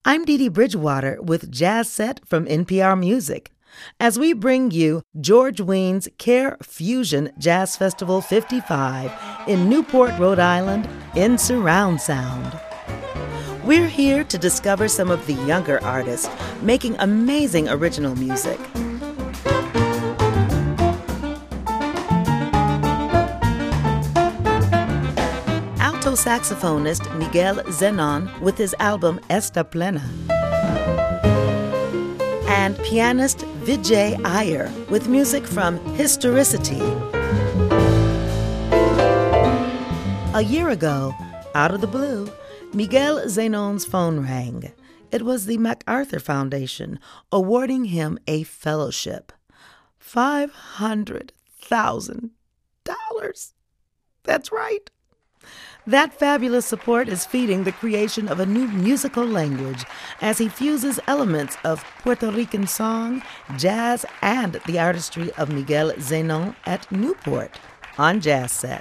I'm Dee Dee Bridgewater with Jazz Set from NPR Music, as we bring you George Weins' Care Fusion Jazz Festival 55 in Newport, Rhode Island, in surround sound. We're here to discover some of the younger artists making amazing original music. Alto saxophonist Miguel Zenon with his album Esta Plena. And pianist Vijay Iyer with music from Historicity. A year ago, out of the blue, Miguel Zenon's phone rang. It was the MacArthur Foundation awarding him a fellowship. $500,000. That's right. That fabulous support is feeding the creation of a new musical language as he fuses elements of Puerto Rican song, jazz, and the artistry of Miguel Zenon at Newport on Jazz Set.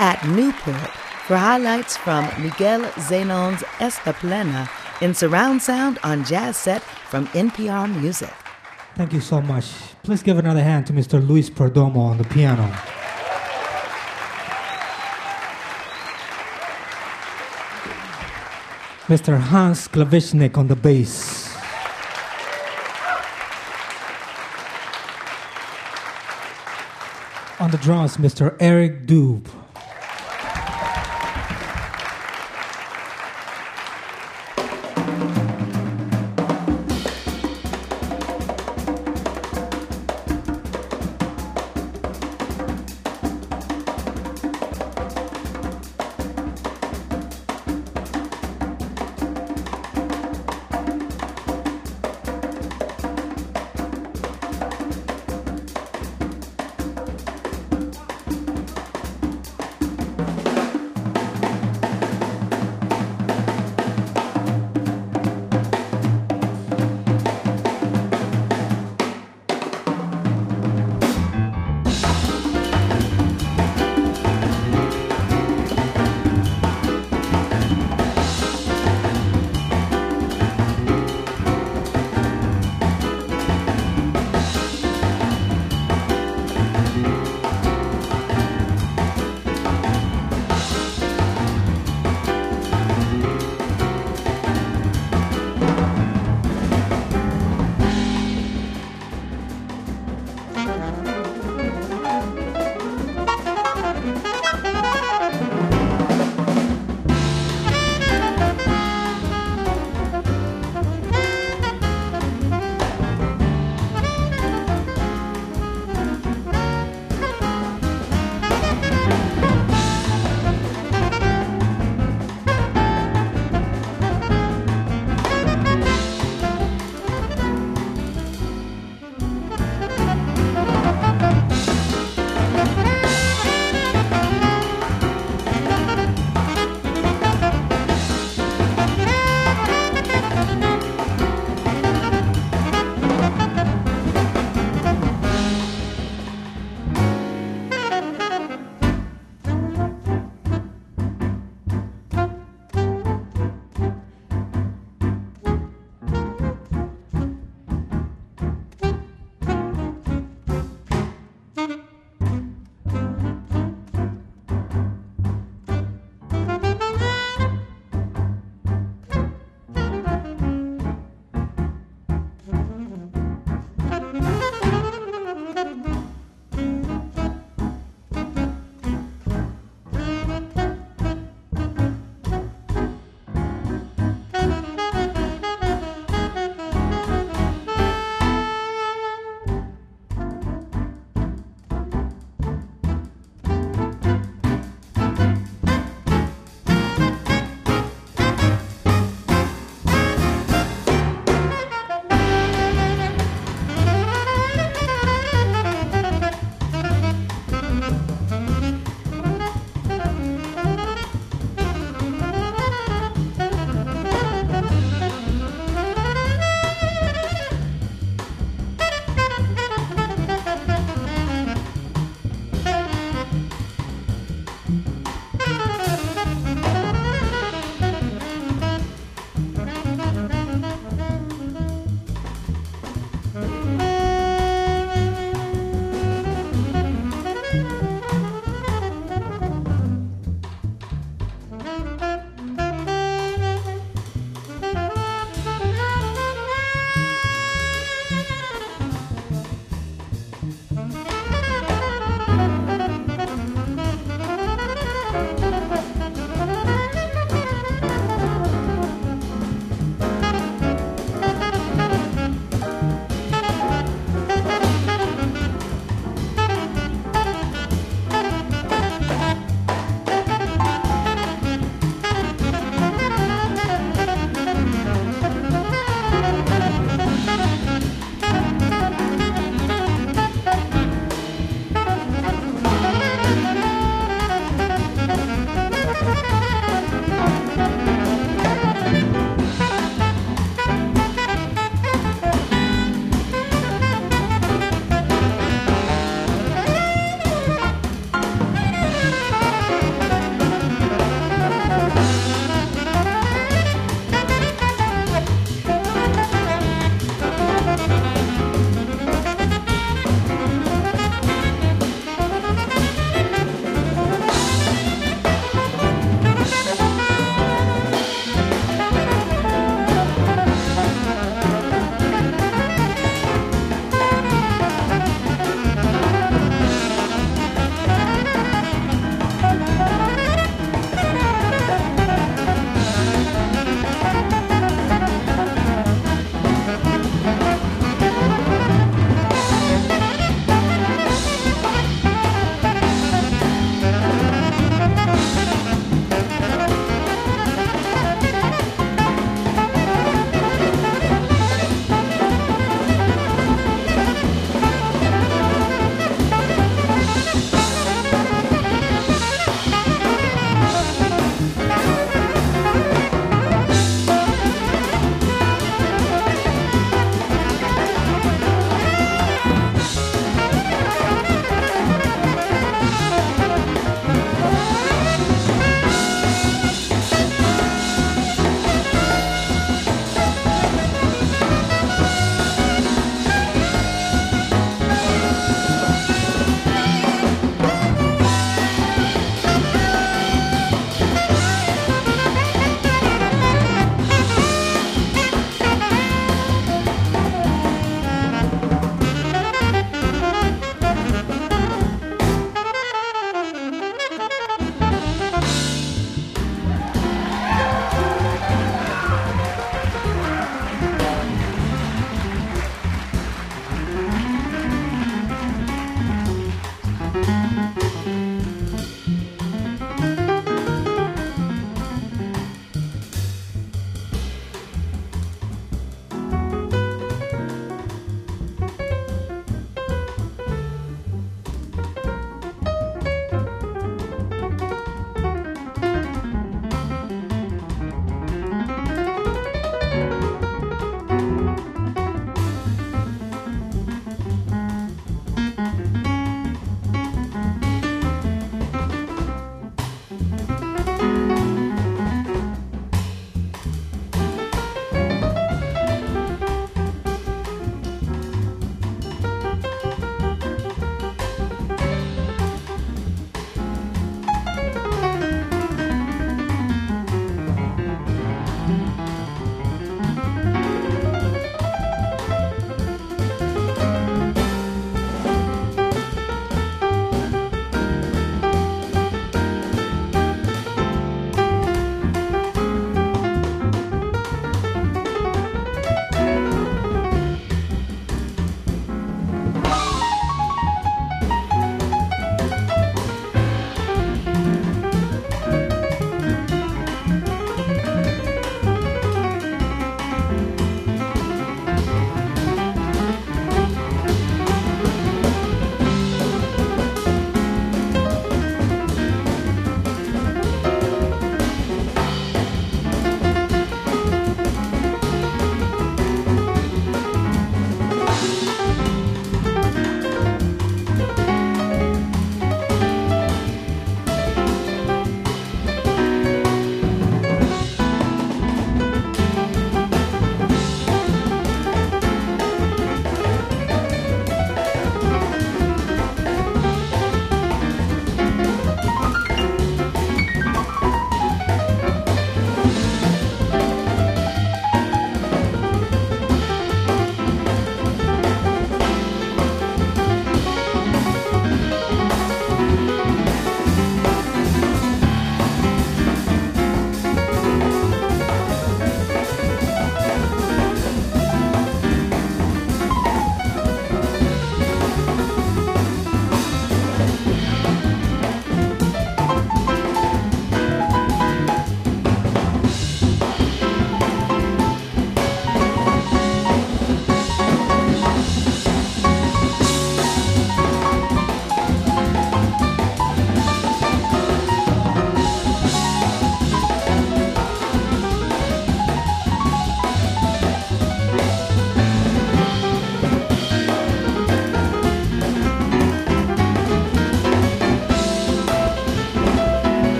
at Newport for highlights from Miguel Zenon's Esta Plena in surround sound on Jazz Set from NPR Music. Thank you so much. Please give another hand to Mr. Luis Perdomo on the piano. Mr. Hans Klavichnik on the bass. On the drums, Mr. Eric Dube.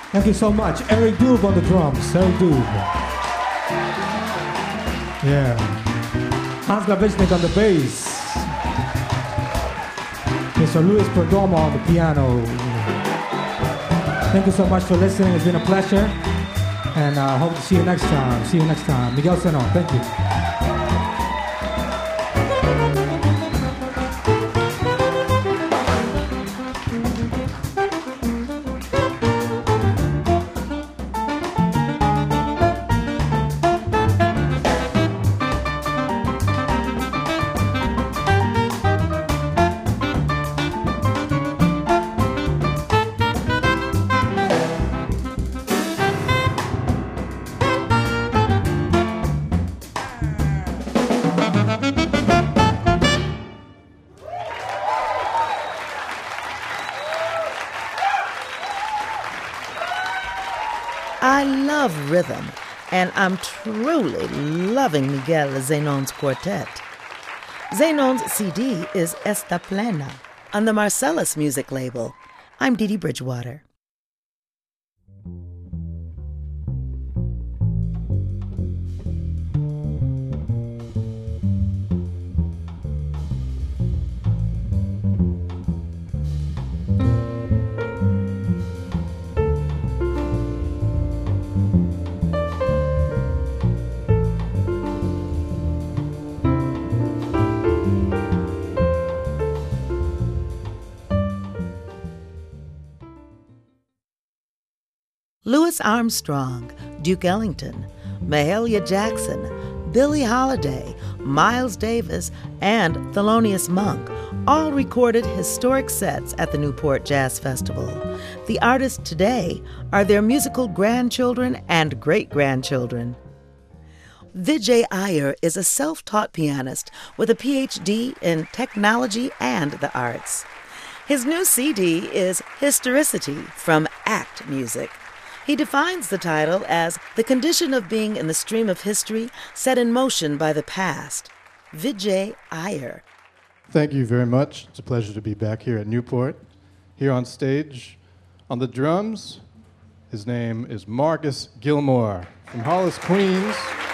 Thank you so much. Eric Doob on the drums. Eric Doob. Yeah. Hans Glavishnik on the bass. Mr. Luis Perdomo on the piano. Thank you so much for listening. It's been a pleasure. And I hope to see you next time. See you next time. Miguel Seno. Thank you. I love rhythm, and I'm truly loving Miguel Zenon's quartet. Zenon's CD is Esta Plena on the Marcellus music label. I'm Dee Dee Bridgewater. Louis Armstrong, Duke Ellington, Mahalia Jackson, Billie Holiday, Miles Davis, and Thelonious Monk all recorded historic sets at the Newport Jazz Festival. The artists today are their musical grandchildren and great-grandchildren. Vijay Iyer is a self-taught pianist with a PhD in technology and the arts. His new CD is Historicity from Act Music. He defines the title as the condition of being in the stream of history set in motion by the past. Vijay Iyer. Thank you very much. It's a pleasure to be back here at Newport. Here on stage, on the drums, his name is Marcus Gilmore from Hollis, Queens.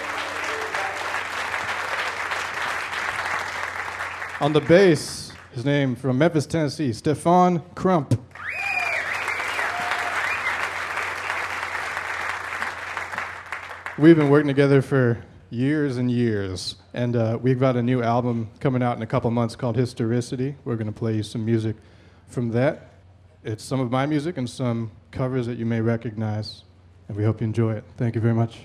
On the bass, his name from Memphis, Tennessee, Stefan Crump. We've been working together for years and years, and we've got a new album coming out in a couple months called Historicity. We're going to play you some music from that. It's some of my music and some covers that you may recognize, and we hope you enjoy it. Thank you very much.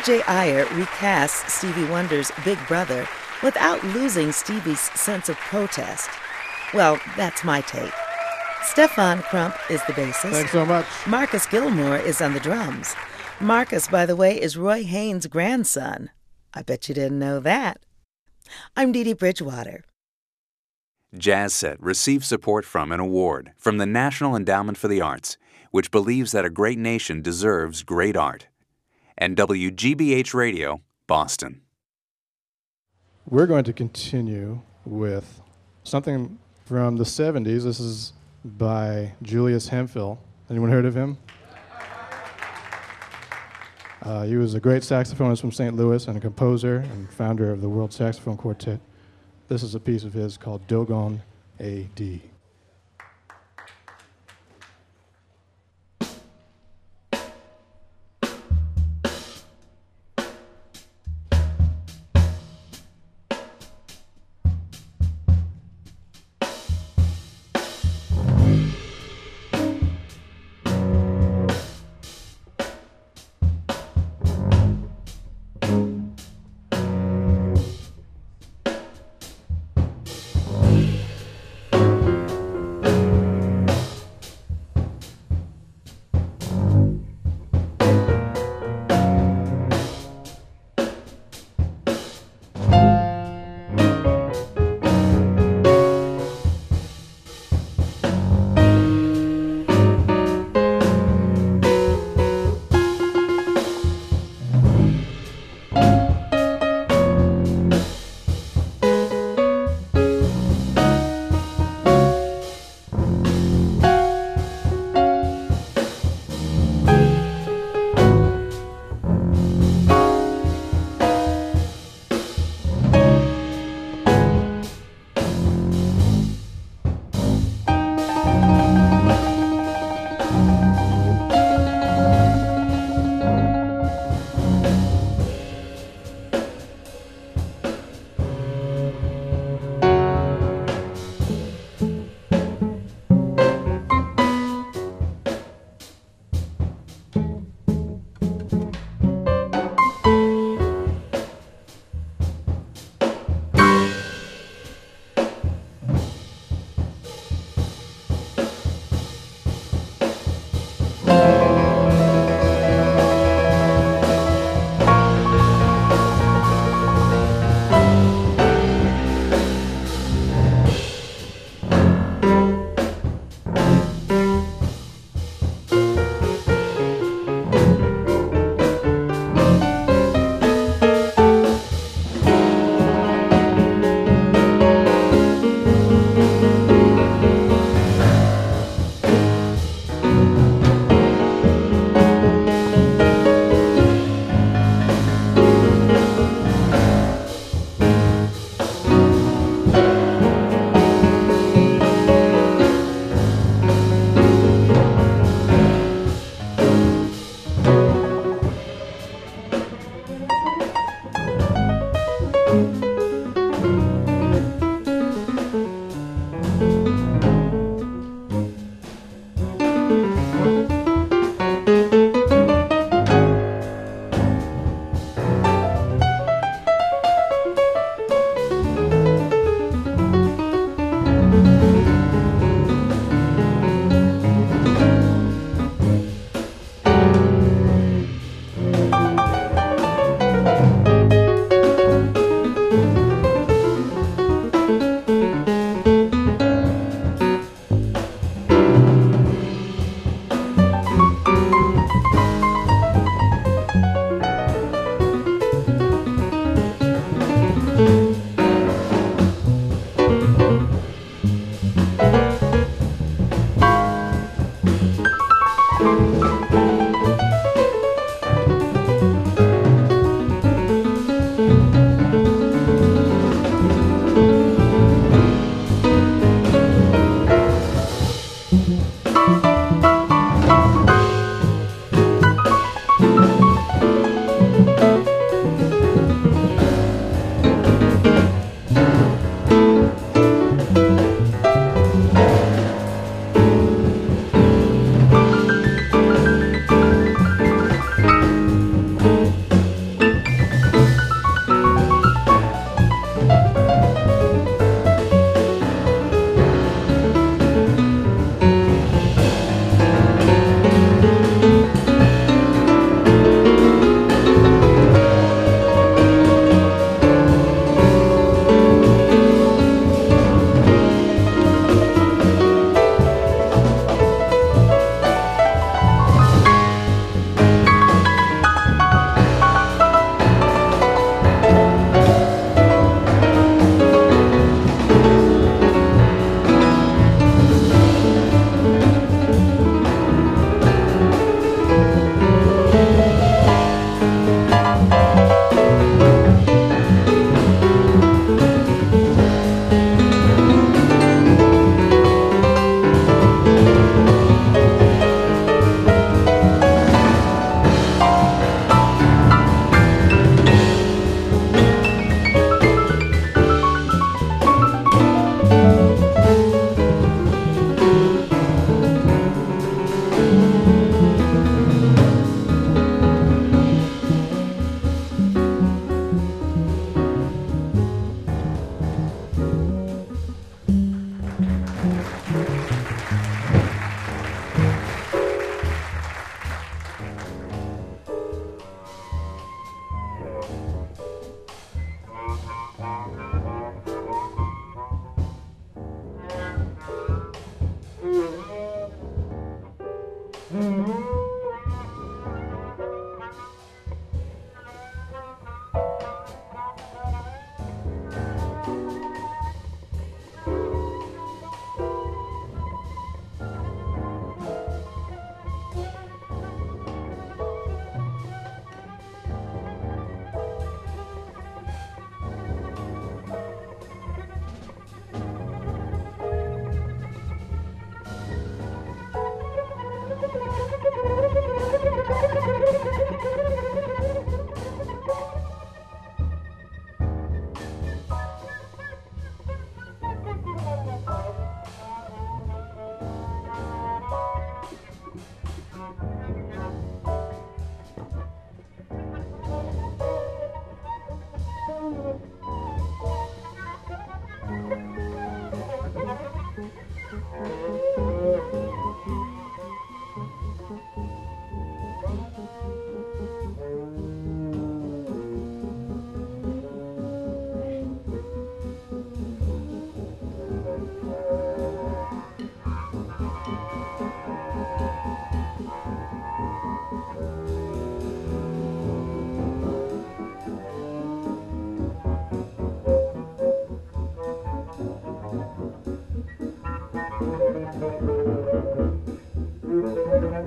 A.J. Iyer recasts Stevie Wonder's Big Brother without losing Stevie's sense of protest. Well, that's my take. Stefan Crump is the bassist. Thanks so much. Marcus Gilmore is on the drums. Marcus, by the way, is Roy Haynes' grandson. I bet you didn't know that. I'm Dee Dee Bridgewater. Jazz Set receives support from an award from the National Endowment for the Arts, which believes that a great nation deserves great art. And WGBH Radio, Boston. We're going to continue with something from the 70s. This is by Julius Hemphill. Anyone heard of him? He was a great saxophonist from St. Louis and a composer and founder of the World Saxophone Quartet. This is a piece of his called Dogon A.D.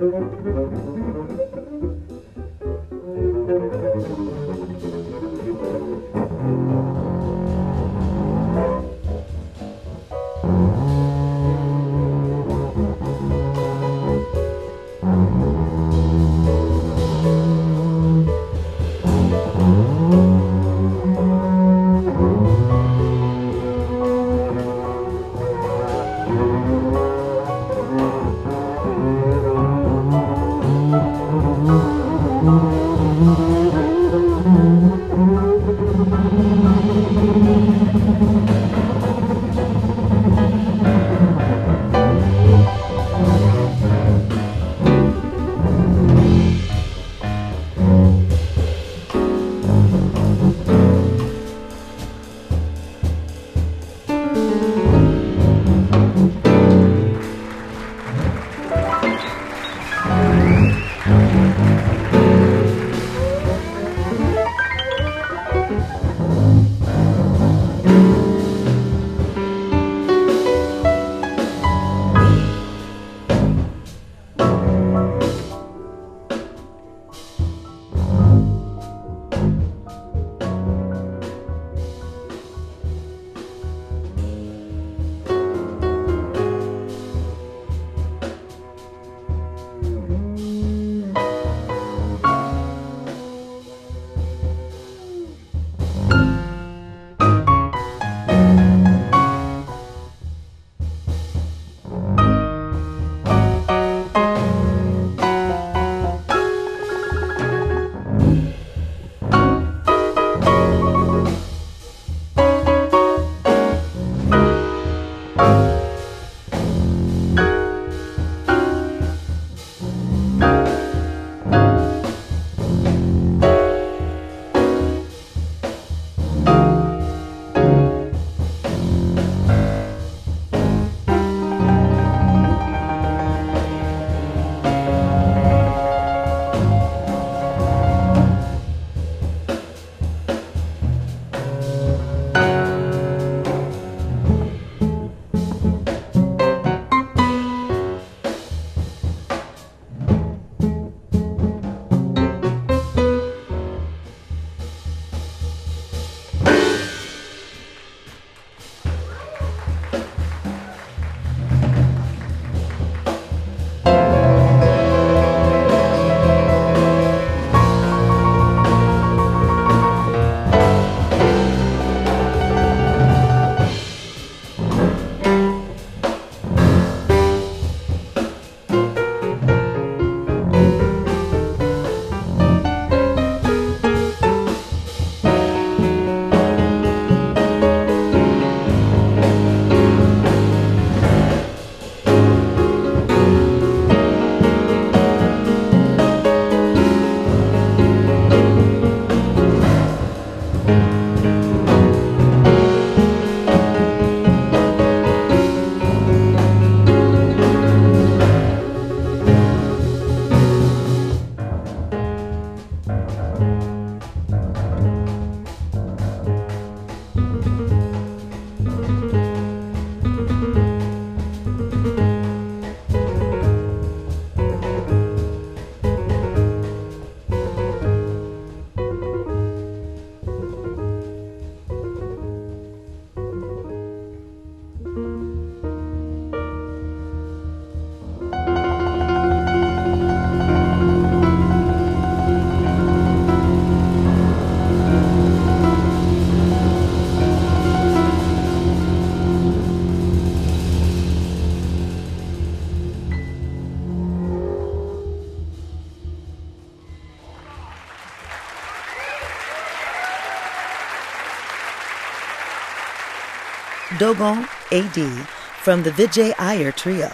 Dogon A.D. from the Vijay Iyer Trio.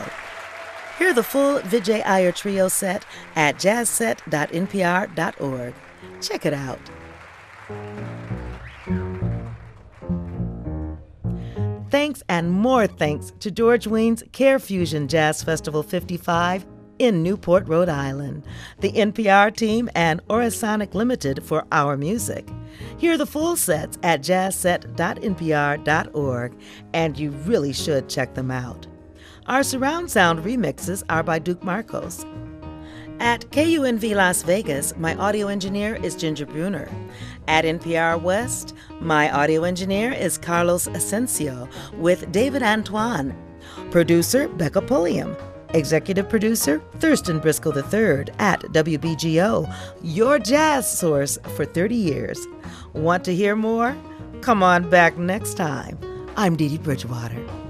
Hear the full Vijay Iyer Trio set at jazzset.npr.org. Check it out. Thanks and more thanks to George Weins' Care Fusion Jazz Festival 55 in Newport, Rhode Island, the NPR team, and Orasonic Limited for our music. Hear the full sets at jazzset.npr.org, and you really should check them out. Our surround sound remixes are by Duke Marcos. At KUNV Las Vegas, my audio engineer is Ginger Bruner. At NPR West, my audio engineer is Carlos Asensio with David Antoine. Producer, Becca Pulliam. Executive producer, Thurston Briscoe III at WBGO, your jazz source for 30 years. Want to hear more? Come on back next time. I'm Dee Dee Bridgewater.